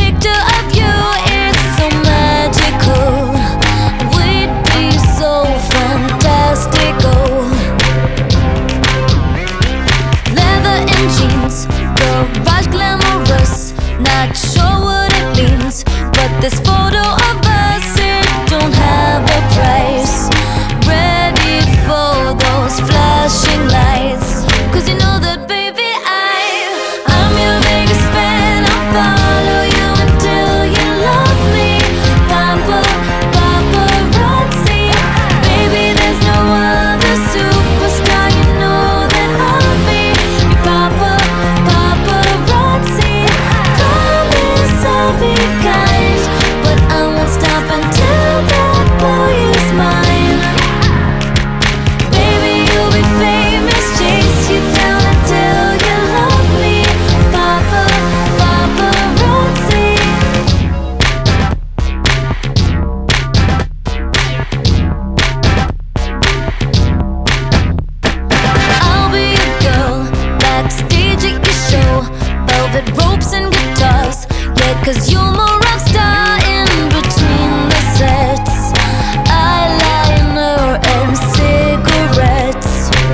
picture of you, it's so magical. We'd be so fantastical. Leather and jeans, garage glamorous. Not sure what it means, but this photo of us, it don't have a price. Ready for those flashing lights, 'cause you know that baby I'm your biggest fan. I'll follow you until you love me. Papa, paparazzi. Baby, there's no other superstar. You know that I'll be your papa, paparazzi. Promise I'll be kind, but I won't stop until that boy is mine. Baby, you'll be famous, chase you down until you love me. Papa, paparazzi. I'll be a girl backstage at your show, velvet ropes and guitars. Yeah, 'cause you're my rock star in between the sets. Eyeliner and cigarettes.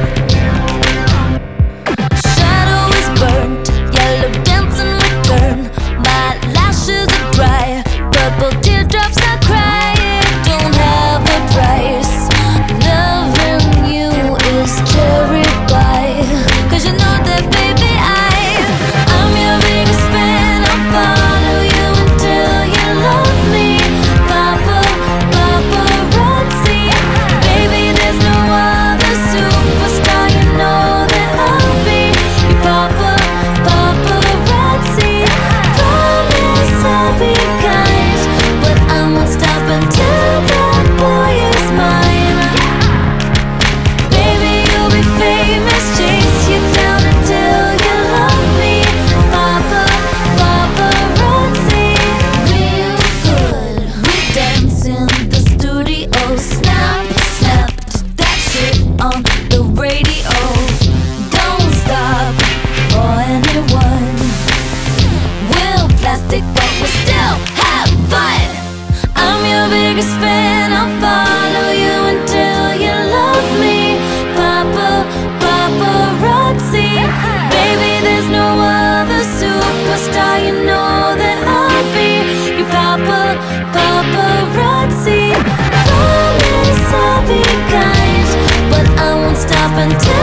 Shadow is burnt, yellow dancing return. My lashes are dry, purple teardrops I cry. It don't have a price. Loving you is cherry pie, 'cause you know that baby I'm your biggest fan. I'll follow you until you love me. Papa, paparazzi. Baby, there's no other superstar. You know that I'll be your papa, paparazzi. Promise I'll be kind, but I won't stop until that boy is mine. Baby, you'll be famous, chase you down until you love me. Papa, paparazzi. Real good, we dance in the studio. Snap, snap to that shit on the radio. Don't stop for anyone. We'll plastic, but we still have fun. I'm your biggest fan. I'll follow you until you love me. Papa, paparazzi. Baby, there's no other superstar. You know that I'll be your papa, paparazzi. Promise I'll be kind, but I won't stop until